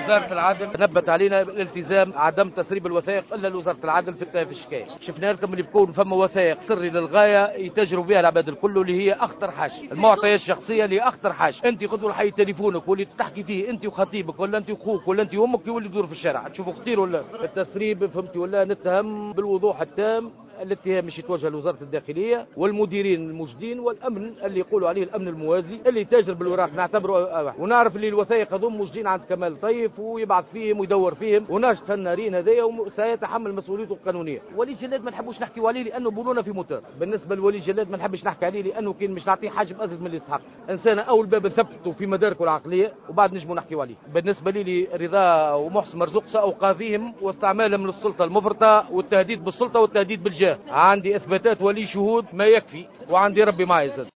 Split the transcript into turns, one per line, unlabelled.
وزارة العدل نبت علينا الالتزام عدم تسريب الوثائق الا لوزارة العدل في الشكاية. شفنا لكم اللي بكون فما وثائق سري للغاية يتجروا بها العباد الكل اللي هي اخطر حاجة، المعطيات الشخصية اللي اخطر حاجة. انت خذوا حي تليفونك واللي تحكي فيه انت وخطيبك ولا انت واخوك ولا انت وامك يولي يدور في الشارع، تشوفوا خطير ولا التسريب. فهمتي ولا؟ نتهم بالوضوح التام، الاتهام مش يتوجه لوزارة الداخلية والمديرين الموجودين والأمن اللي يقولوا عليه الأمن الموازي اللي يتاجر بالوراق نعتبره. ونعرف اللي الوثائق هذوم موجودين عند كمال طيف ويبعث فيهم ويدور فيهم، وناشط النارين هذايا وسيتحمل مسؤوليته القانونية. ولي جلاد ما نحبوش نحكيوا عليه لأنه بولونا في موتور. بالنسبة لولي جلاد ما نحبش نحكي عليه لأنه كان مش نعطيه حجم أزيد من اللي يستحق. إنسان أول باب نثبته في مداركه العقلية وبعد نجموا نحكيوا عليه. بالنسبة لي رضا ومحسن مرزوق سأقاضيهم واستعمالهم للسلطة المفرطة والتهديد بالسلطة والتهديد بالجاه. عندي اثباتات ولي شهود ما يكفي، وعندي ربي معي زاد.